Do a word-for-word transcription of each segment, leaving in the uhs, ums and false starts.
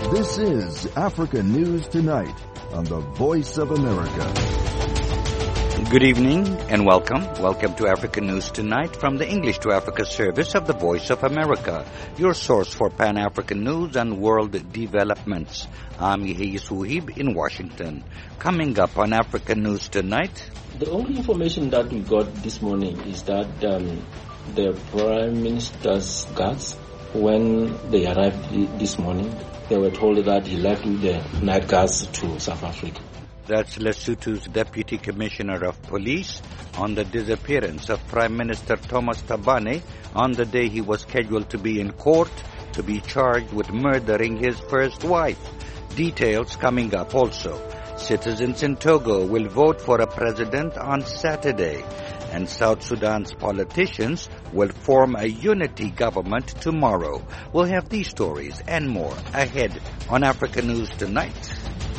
This is Africa News Tonight on the Voice of America. Good evening and welcome. Welcome to Africa News Tonight from the English to Africa service of the Voice of America, your source for Pan-African news and world developments. I'm Yehia Suhib in Washington. Coming up on Africa News Tonight. The only information that we got this morning is that um, the Prime Minister's guards, when they arrived this morning, they were told that he left with the night guards to South Africa. That's Lesotho's Deputy Commissioner of Police on the disappearance of Prime Minister Thomas Thabane on the day he was scheduled to be in court to be charged with murdering his first wife. Details coming up also. Citizens in Togo will vote for a president on Saturday, and South Sudan's politicians will form a unity government tomorrow. We'll have these stories and more ahead on Africa News Tonight.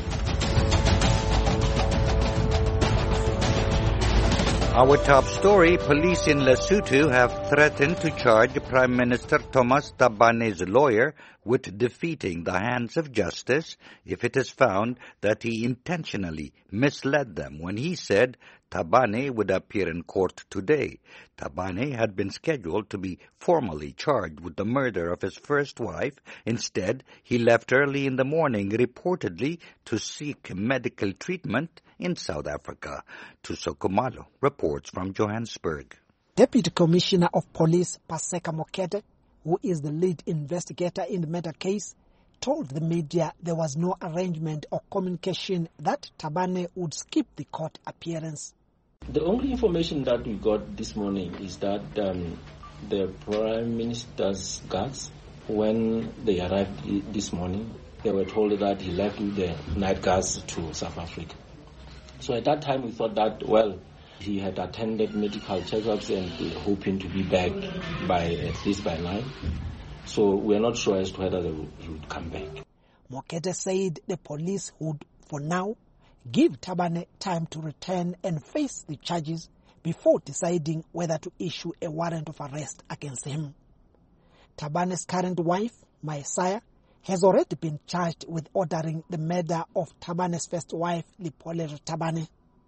Our top story, police in Lesotho have threatened to charge Prime Minister Thomas Thabane's lawyer with defeating the hands of justice if it is found that he intentionally misled them when he said Thabane would appear in court today. Thabane had been scheduled to be formally charged with the murder of his first wife. Instead, he left early in the morning, reportedly to seek medical treatment in South Africa. Tuso Kumalo reports from Johannesburg. Deputy Commissioner of Police Paseka Mokete, who is the lead investigator in the murder case, told the media there was no arrangement or communication that Thabane would skip the court appearance. The only information that we got this morning is that um, the Prime Minister's guards, when they arrived this morning, they were told that he left with the night guards to South Africa. So at that time we thought that, well, he had attended medical checkups and uh, hoping to be back by at least by nine. So we're not sure as to whether they would, he would come back. Mokete said the police would, for now, give Thabane time to return and face the charges before deciding whether to issue a warrant of arrest against him. Thabane's current wife, Maesaya, has already been charged with ordering the murder of Thabane's first wife, Lipolelo Thabane.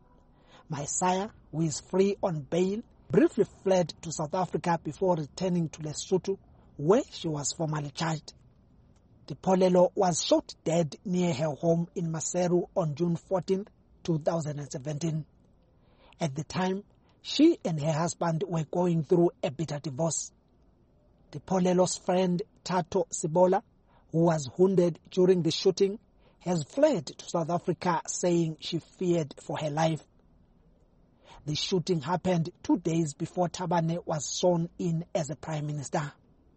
Maesaya, who is free on bail, briefly fled to South Africa before returning to Lesotho, where she was formally charged. Lipolelo was shot dead near her home in Maseru on June fourteenth, two thousand seventeen. At the time, she and her husband were going through a bitter divorce. Lipolelo's friend Tato Sibola, who was wounded during the shooting, has fled to South Africa saying she feared for her life. The shooting happened two days before Thabane was sworn in as a prime minister.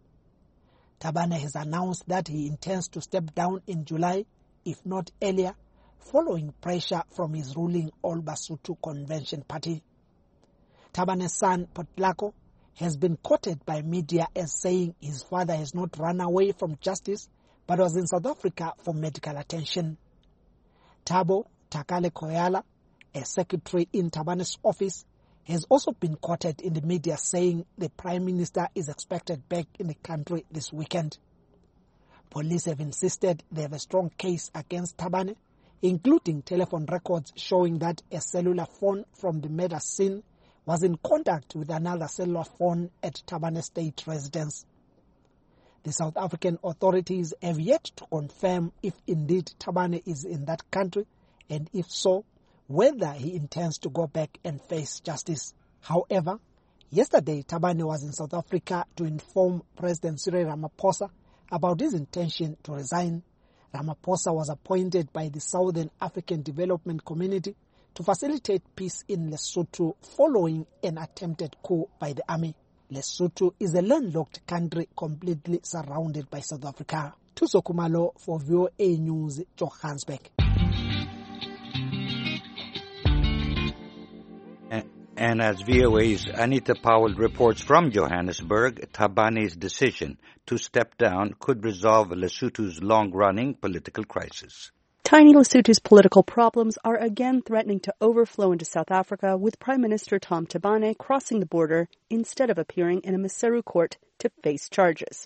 Thabane has announced that he intends to step down in July, if not earlier, following pressure from his ruling All Basotho Convention Party. Thabane's son, Potlako, has been quoted by media as saying his father has not run away from justice but was in South Africa for medical attention. Thabo Takale Koyala, a secretary in Thabane's office, has also been quoted in the media saying the Prime Minister is expected back in the country this weekend. Police have insisted they have a strong case against Thabane, including telephone records showing that a cellular phone from the murder scene was in contact with another cellular phone at Thabane State residence. The South African authorities have yet to confirm if indeed Thabane is in that country, and if so, whether he intends to go back and face justice. However, yesterday Thabane was in South Africa to inform President Cyril Ramaphosa about his intention to resign. Ramaphosa was appointed by the Southern African Development Community to facilitate peace in Lesotho following an attempted coup by the army. Lesotho is a landlocked country completely surrounded by South Africa. Tuso Kumalo for V O A News, Johannesburg. And as V O A's Anita Powell reports from Johannesburg, Thabane's decision to step down could resolve Lesotho's long-running political crisis. Tiny Lesotho's political problems are again threatening to overflow into South Africa, with Prime Minister Tom Thabane crossing the border instead of appearing in a Maseru court to face charges.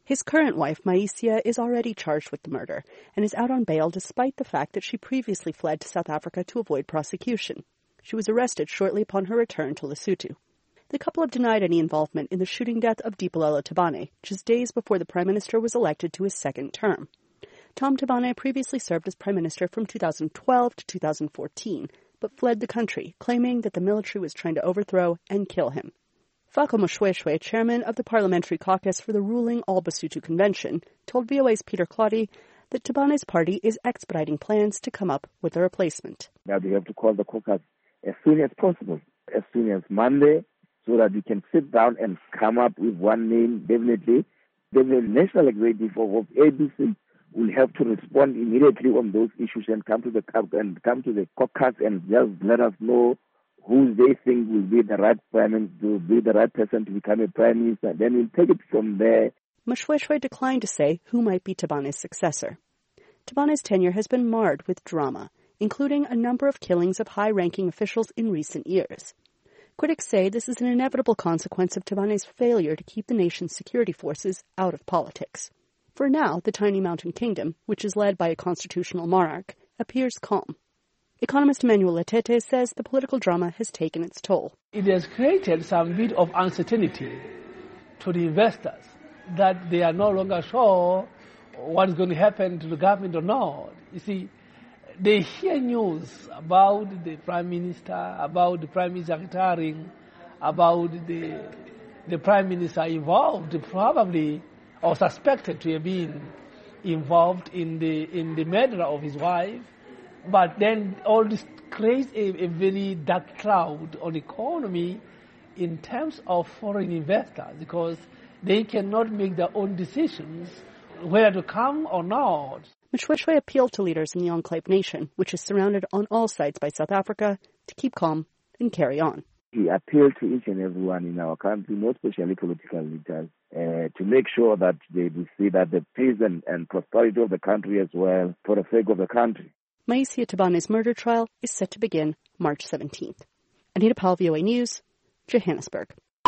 His current wife, Maisia, is already charged with the murder and is out on bail despite the fact that she previously fled to South Africa to avoid prosecution. She was arrested shortly upon her return to Lesotho. The couple have denied any involvement in the shooting death of Dipoelo Tabane, just days before the Prime Minister was elected to his second term. Tom Tabane previously served as Prime Minister from two thousand twelve to two thousand fourteen, but fled the country, claiming that the military was trying to overthrow and kill him. Fako Moshweshwe, chairman of the parliamentary caucus for the ruling All Basotho Convention, told V O A's Peter Claudy that Tabane's party is expediting plans to come up with a replacement. Now we have to call the caucus as soon as possible, as soon as Monday, so that we can sit down and come up with one name, definitely. The National Executive of A B C will have to respond immediately on those issues and come to the and come to the caucus and just let us know who they think will be the right prime to be the right person to become a prime minister. Then we'll take it from there. Moshweshwe declined to say who might be Tabane's successor. Tabane's tenure has been marred with drama, including a number of killings of high-ranking officials in recent years. Critics say this is an inevitable consequence of Tabane's failure to keep the nation's security forces out of politics. For now, the tiny mountain kingdom, which is led by a constitutional monarch, appears calm. Economist Emmanuel Letete says the political drama has taken its toll. It has created some bit of uncertainty to the investors that they are no longer sure what is going to happen to the government or not. You see, they hear news about the Prime Minister, about the Prime Minister retiring, about the, the Prime Minister involved, probably, or suspected to have been involved in the, in the murder of his wife. But then all this creates a, a very dark cloud on the economy in terms of foreign investors, because they cannot make their own decisions whether to come or not. Moshweshwe appealed to leaders in the Enclave Nation, which is surrounded on all sides by South Africa, to keep calm and carry on. He appealed to each and everyone in our country, not especially political leaders, uh, to make sure that they see that the peace and, and prosperity of the country as well, for the sake of the country. Maisia Tabane's murder trial is set to begin March seventeenth. Anita Powell, V O A News, Johannesburg.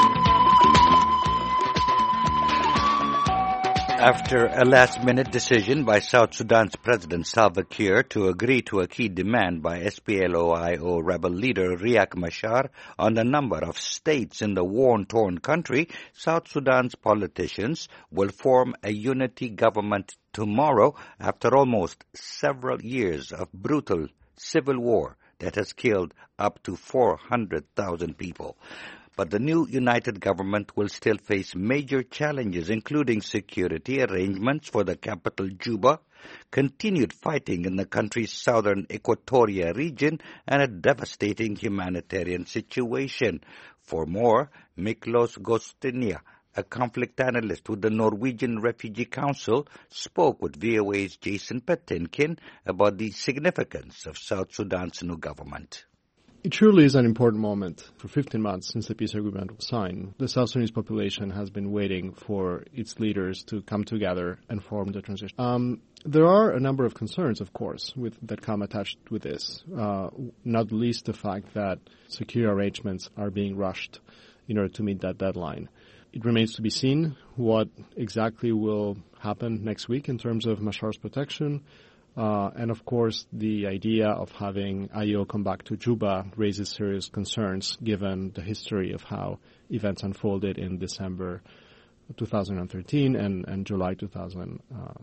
After a last-minute decision by South Sudan's President Salva Kiir to agree to a key demand by S P L O I O rebel leader Riek Machar on a number of states in the war-torn country, South Sudan's politicians will form a unity government tomorrow after almost several years of brutal civil war that has killed up to four hundred thousand people. But the new united government will still face major challenges, including security arrangements for the capital, Juba, continued fighting in the country's southern Equatoria region, and a devastating humanitarian situation. For more, Miklos Gostinia, a conflict analyst with the Norwegian Refugee Council, spoke with V O A's Jason Patinkin about the significance of South Sudan's new government. It truly is an important moment. For fifteen months since the peace agreement was signed, the South Sudanese population has been waiting for its leaders to come together and form the transition. Um, there are a number of concerns, of course, with, that come attached with this, uh, not least the fact that security arrangements are being rushed in order to meet that deadline. It remains to be seen what exactly will happen next week in terms of Machar's protection. Uh, and, of course, the idea of having I O come back to Juba raises serious concerns given the history of how events unfolded in December two thousand thirteen and, and July two thousand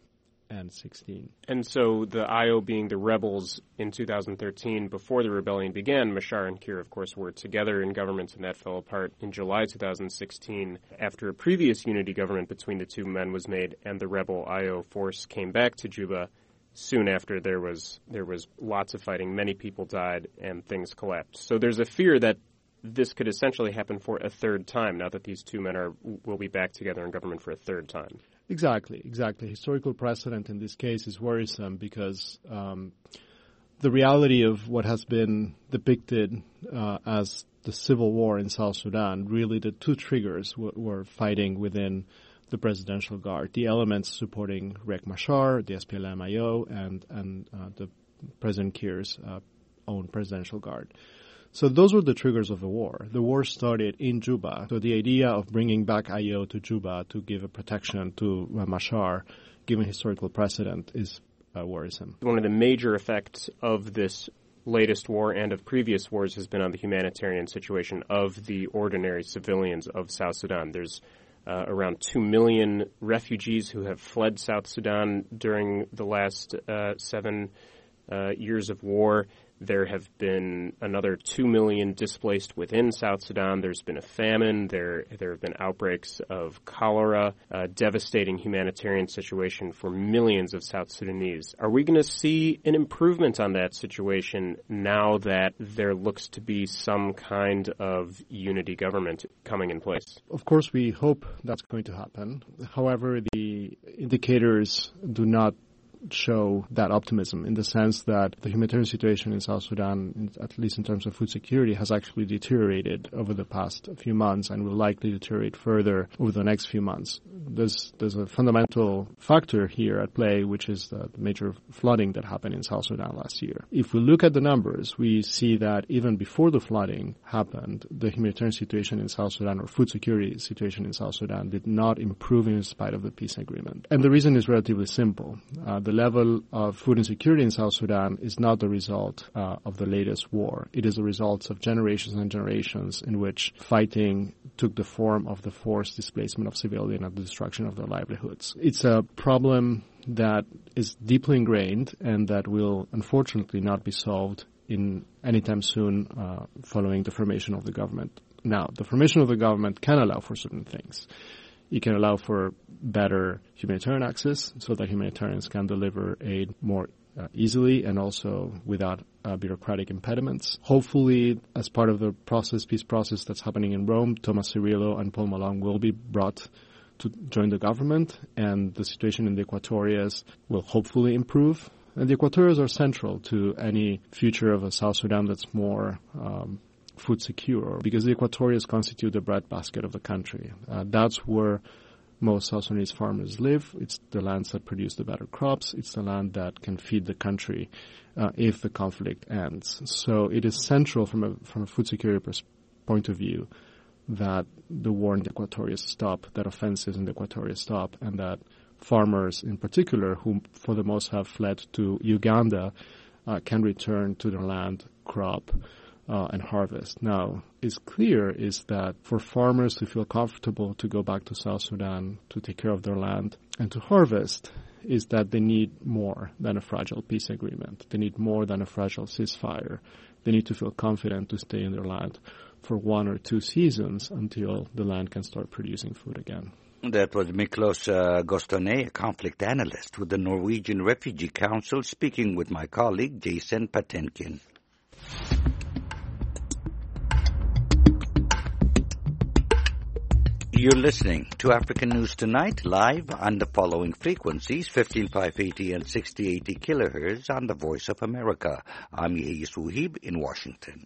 sixteen. And so the I O being the rebels in two thousand thirteen, before the rebellion began, Machar and Kiir, of course, were together in government, and that fell apart in July two thousand sixteen after a previous unity government between the two men was made and the rebel I O force came back to Juba. Soon after, there was there was lots of fighting, many people died, and things collapsed. So there's a fear that this could essentially happen for a third time, now that these two men are will be back together in government for a third time. Exactly, exactly. Historical precedent in this case is worrisome because um, the reality of what has been depicted uh, as the civil war in South Sudan, really the two triggers w- were fighting within the Presidential Guard, the elements supporting Riek Machar, the S P L M I O, and, and uh, the President Kiir's uh, own Presidential Guard. So those were the triggers of the war. The war started in Juba. So the idea of bringing back I O to Juba to give a protection to uh, Machar, given historical precedent, is uh, worrisome. One of the major effects of this latest war and of previous wars has been on the humanitarian situation of the ordinary civilians of South Sudan. There's uh, around two million refugees who have fled South Sudan during the last uh, seven uh, years of war. There have been another two million displaced within South Sudan. There's been a famine. There there have been outbreaks of cholera, a devastating humanitarian situation for millions of South Sudanese. Are we going to see an improvement on that situation now that there looks to be some kind of unity government coming in place? Of course, we hope that's going to happen. However, the indicators do not show that optimism, in the sense that the humanitarian situation in South Sudan, at least in terms of food security, has actually deteriorated over the past few months and will likely deteriorate further over the next few months. There's, there's a fundamental factor here at play, which is the major flooding that happened in South Sudan last year. If we look at the numbers, we see that even before the flooding happened, the humanitarian situation in South Sudan, or food security situation in South Sudan, did not improve in spite of the peace agreement. And the reason is relatively simple. Uh, the level of food insecurity in South Sudan is not the result uh, of the latest war. It is a result of generations and generations in which fighting took the form of the forced displacement of civilians and the destruction of their livelihoods. It's a problem that is deeply ingrained and that will unfortunately not be solved in anytime soon uh, following the formation of the government. Now, the formation of the government can allow for certain things. It can allow for better humanitarian access so that humanitarians can deliver aid more uh, easily and also without uh, bureaucratic impediments. Hopefully, as part of the process, peace process that's happening in Rome, Thomas Cirillo and Paul Malong will be brought to join the government, and the situation in the Equatorias will hopefully improve. And the Equatorias are central to any future of a South Sudan that's more um, food secure, because the Equatorias constitute the breadbasket of the country. Uh, that's where most South Sudanese farmers live. It's the lands that produce the better crops. It's the land that can feed the country uh, if the conflict ends. So it is central from a from a food security pers- point of view that the war in the Equatorias stop, that offensives in the Equatorias stop, and that farmers in particular, who for the most have fled to Uganda, uh, can return to their land, crop, Uh, and harvest. Now, it's clear is that for farmers to feel comfortable to go back to South Sudan to take care of their land and to harvest is that they need more than a fragile peace agreement. They need more than a fragile ceasefire. They need to feel confident to stay in their land for one or two seasons until the land can start producing food again. That was Miklos uh, Gostonet, a conflict analyst with the Norwegian Refugee Council, speaking with my colleague Jason Patenkin. You're listening to African News Tonight, live on the following frequencies, fifteen five eighty and sixty eighty kilohertz on the Voice of America. I'm Yehi Suhib in Washington.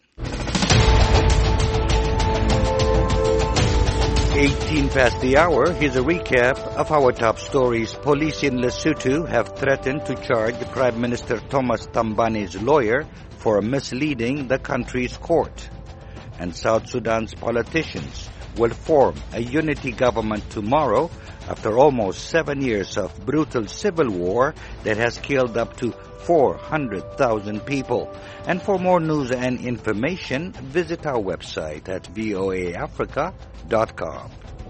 eighteen past the hour, here's a recap of our top stories. Police in Lesotho have threatened to charge Prime Minister Thomas Tambane's lawyer for misleading the country's court. And South Sudan's politicians will form a unity government tomorrow after almost seven years of brutal civil war that has killed up to four hundred thousand people. And for more news and information, visit our website at voa africa dot com.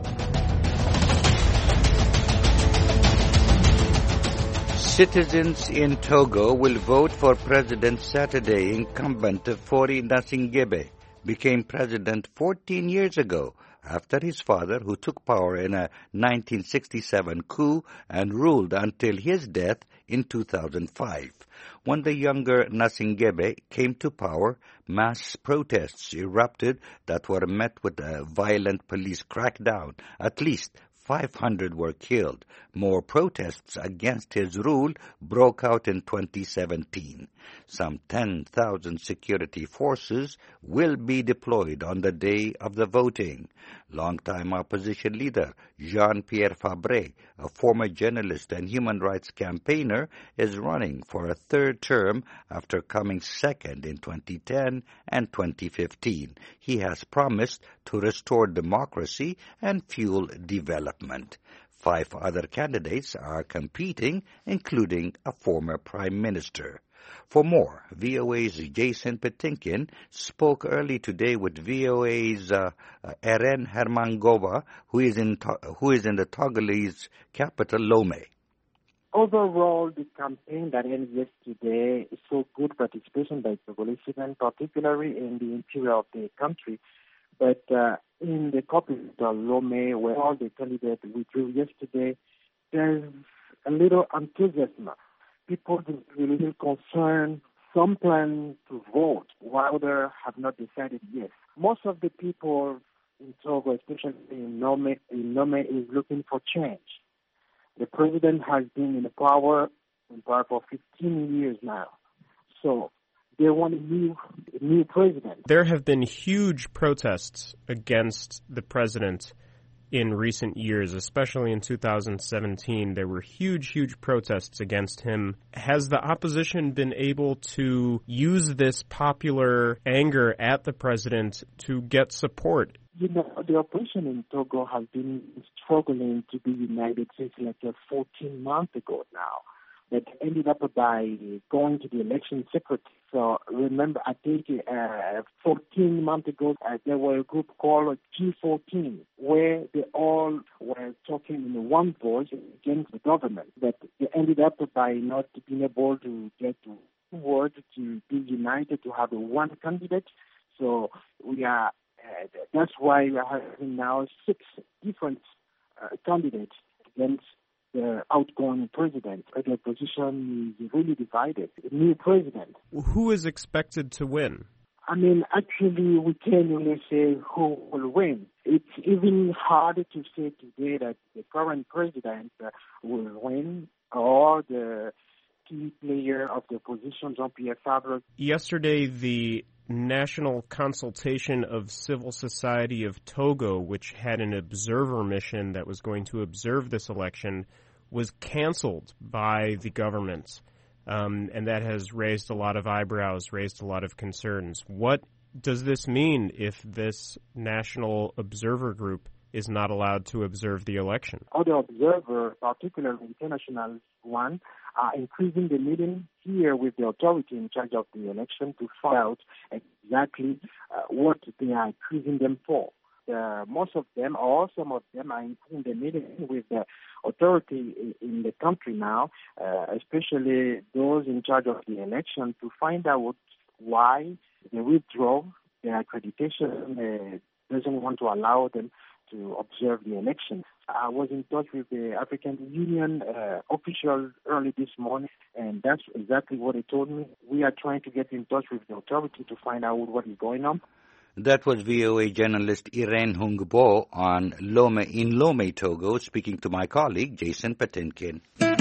Citizens in Togo will vote for President Saturday. Incumbent Faure Gnassingbé became president fourteen years ago after his father, who took power in a nineteen sixty-seven coup and ruled until his death in two thousand five. When the younger Gnassingbé came to power, mass protests erupted that were met with a violent police crackdown. At least five hundred were killed. More protests against his rule broke out in twenty seventeen. Some ten thousand security forces will be deployed on the day of the voting. Longtime opposition leader Jean-Pierre Fabre, a former journalist and human rights campaigner, is running for a third term after coming second in twenty ten and twenty fifteen. He has promised to restore democracy and fuel development. Five other candidates are competing, including a former prime minister. For more, V O A's Jason Patinkin spoke early today with V O A's uh, uh, Eren Hermangova, who is in who is in the Togolese capital, Lomé. Overall, the campaign that ended yesterday saw good participation by Togolese citizens, particularly in the interior of the country. But uh, in the capital, Lomé, where all the candidates withdrew yesterday, there's a little enthusiasm. People are a little concerned. Some plan to vote, while others have not decided yet. Most of the people in Togo, especially in Lomé, in Lomé, is looking for change. The president has been in power, in power for fifteen years now. So they want a new, a new president. There have been huge protests against the president in recent years, especially in two thousand seventeen. There were huge, huge protests against him. Has the opposition been able to use this popular anger at the president to get support? You know, the opposition in Togo has been struggling to be united since like uh, fourteen months ago now. That ended up by going to the election secretary. So remember, I think uh, fourteen months ago, uh, there were a group called G fourteen, where they all were talking in one voice against the government. But they ended up by not being able to get word to be united, to have a one candidate. So we are, uh, that's why we are having now six different uh, candidates against the outgoing president. The opposition is really divided. The new president. Who is expected to win? I mean, actually, we can't really say who will win. It's even harder to say today that the current president uh, will win or the key player of the opposition, Jean-Pierre Fabre. Yesterday, the National Consultation of Civil Society of Togo, which had an observer mission that was going to observe this election, was canceled by the government, um, and that has raised a lot of eyebrows, raised a lot of concerns. What does this mean if this national observer group is not allowed to observe the election? Other observers, particularly international one, are increasing the meeting here with the authority in charge of the election to find out exactly uh, what they are accusing them for. Uh, most of them, or some of them, are in the meeting with the authority in, in the country now, uh, especially those in charge of the election, to find out why they withdraw their accreditation, uh, doesn't want to allow them to observe the election. I was in touch with the African Union uh, officials early this morning, and that's exactly what they told me. We are trying to get in touch with the authority to find out what is going on. That was V O A journalist Irene Hungbo on Lomé, in Lomé, Togo, speaking to my colleague Jason Patinkin.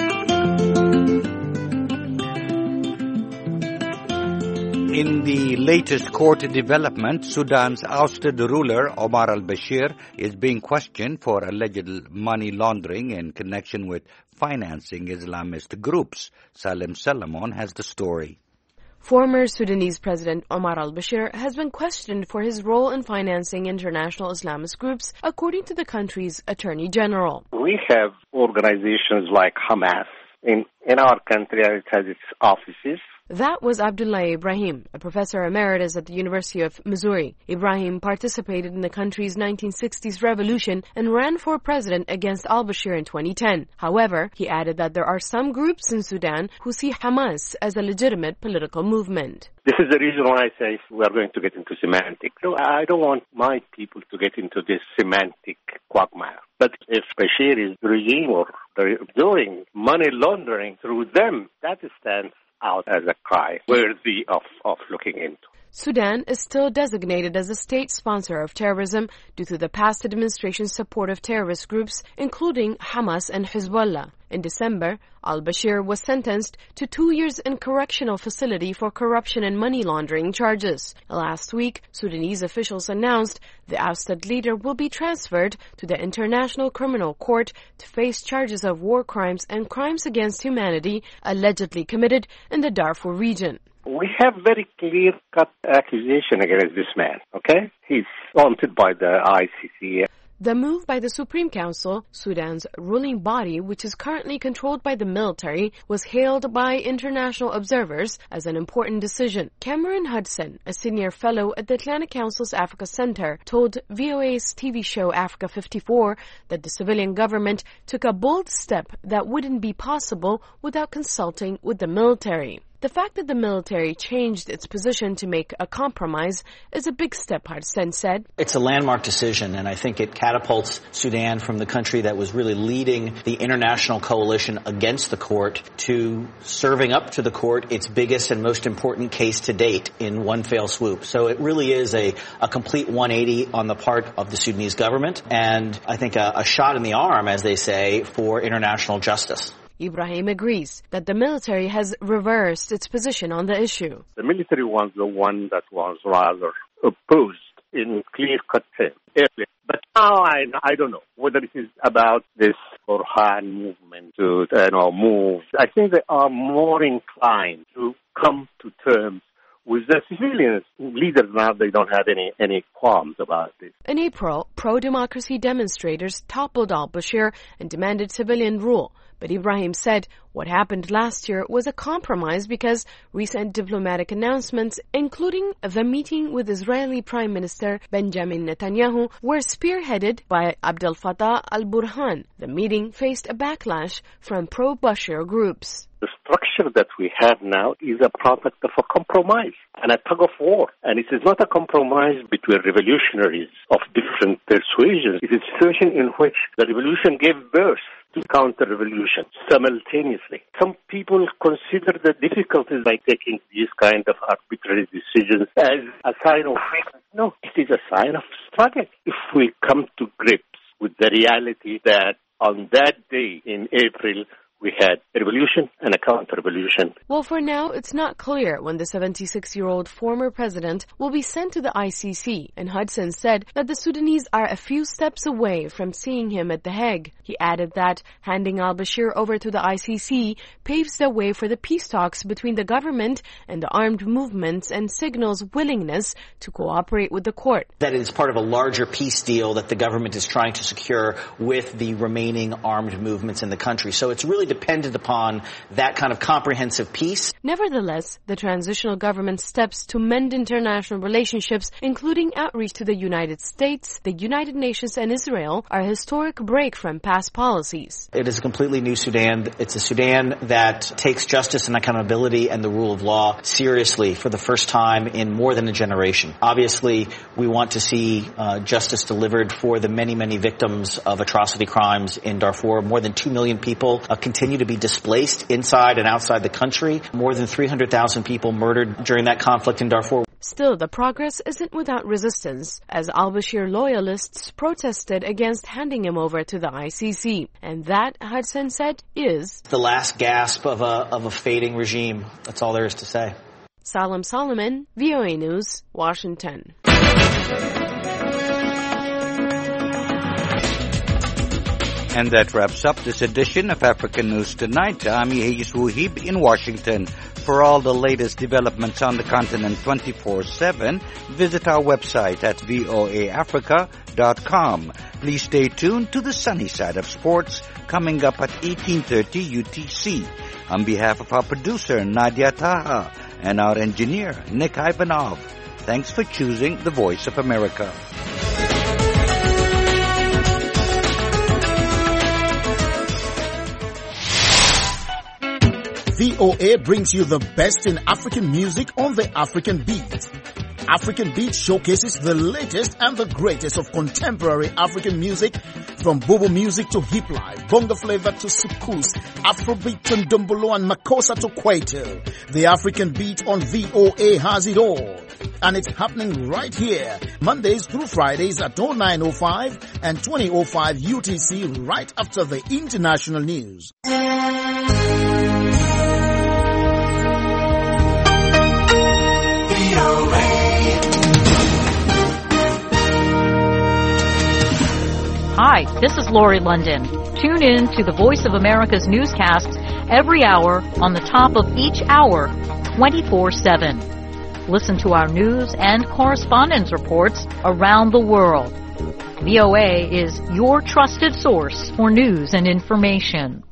In the latest court development, Sudan's ousted ruler Omar al-Bashir is being questioned for alleged money laundering in connection with financing Islamist groups. Salem Solomon has the story. Former Sudanese President Omar al-Bashir has been questioned for his role in financing international Islamist groups, according to the country's Attorney General. We have organizations like Hamas. In, in our country, it has its offices. That was Abdullah Ibrahim, a professor emeritus at the University of Missouri. Ibrahim participated in the country's nineteen sixties revolution and ran for president against al-Bashir in twenty ten. However, he added that there are some groups in Sudan who see Hamas as a legitimate political movement. This is the reason why I say we are going to get into semantics. So I don't want my people to get into this semantic quagmire. But if Bashir is regime or doing money laundering through them, that stands out as a crime worthy of, of looking into. Sudan is still designated as a state sponsor of terrorism due to the past administration's support of terrorist groups, including Hamas and Hezbollah. In December, al-Bashir was sentenced to two years in correctional facility for corruption and money laundering charges. Last week, Sudanese officials announced the ousted leader will be transferred to the International Criminal Court to face charges of war crimes and crimes against humanity allegedly committed in the Darfur region. We have very clear-cut accusation against this man, okay? He's wanted by the I C C. The move by the Supreme Council, Sudan's ruling body, which is currently controlled by the military, was hailed by international observers as an important decision. Cameron Hudson, a senior fellow at the Atlantic Council's Africa Center, told V O A's T V show Africa fifty-four that the civilian government took a bold step that wouldn't be possible without consulting with the military. The fact that the military changed its position to make a compromise is a big step, Hudson said. It's a landmark decision, and I think it catapults Sudan from the country that was really leading the international coalition against the court to serving up to the court its biggest and most important case to date in one fell swoop. So it really is a, a complete one eighty on the part of the Sudanese government, and I think a, a shot in the arm, as they say, for international justice. Ibrahim agrees that the military has reversed its position on the issue. The military was the one that was rather opposed in clear-cut terms earlier. But now I, I don't know whether it is about this Burhan movement to you know, move. I think they are more inclined to come to terms with the civilian leaders. Now they don't have any, any qualms about this. In April, pro-democracy demonstrators toppled al-Bashir and demanded civilian rule. But Ibrahim said what happened last year was a compromise because recent diplomatic announcements, including the meeting with Israeli Prime Minister Benjamin Netanyahu, were spearheaded by Abdel Fattah al-Burhan. The meeting faced a backlash from pro-Bashir groups. The structure that we have now is a product of a compromise and a tug of war. And it is not a compromise between revolutionaries of different persuasions. It is a situation in which the revolution gave birth to counter-revolution simultaneously. Some people consider the difficulties by taking these kind of arbitrary decisions as a sign of weakness. No, it is a sign of struggle. If we come to grips with the reality that on that day in April, we had a revolution and a counter-revolution. Well, for now, it's not clear when the seventy-six-year-old former president will be sent to the I C C, and Hudson said that the Sudanese are a few steps away from seeing him at The Hague. He added that handing al-Bashir over to the I C C paves the way for the peace talks between the government and the armed movements and signals willingness to cooperate with the court. That it is part of a larger peace deal that the government is trying to secure with the remaining armed movements in the country. So it's really dependent upon that kind of comprehensive peace. Nevertheless, the transitional government's steps to mend international relationships, including outreach to the United States, the United Nations, and Israel, are a historic break from past policies. It is a completely new Sudan. It's a Sudan that takes justice and accountability and the rule of law seriously for the first time in more than a generation. Obviously, we want to see uh, justice delivered for the many, many victims of atrocity crimes in Darfur. More than two million people uh, continue to be displaced inside and outside the country. More than three hundred thousand people murdered during that conflict in Darfur. Still, the progress isn't without resistance, as al-Bashir loyalists protested against handing him over to the I C C. And that, Hudson said, is the last gasp of a, of a fading regime. That's all there is to say. Salam Solomon, V O A News, Washington. And that wraps up this edition of African News Tonight. I'm Yehis Wuhib in Washington. For all the latest developments on the continent twenty-four seven, visit our website at voa africa dot com. Please stay tuned to the sunny side of sports coming up at eighteen thirty U T C. On behalf of our producer, Nadia Taha, and our engineer, Nick Ivanov, thanks for choosing the Voice of America. V O A brings you the best in African music on the African beat. African Beat showcases the latest and the greatest of contemporary African music, from Bobo music to hip life, bongo flavor to soukous, Afrobeat to ndombolo and makossa to kwaito. The African Beat on V O A has it all. And it's happening right here, Mondays through Fridays at oh nine oh five and twenty oh five U T C, right after the international news. Hi, this is Lori London. Tune in to the Voice of America's newscasts every hour on the top of each hour, twenty-four seven. Listen to our news and correspondence reports around the world. V O A is your trusted source for news and information.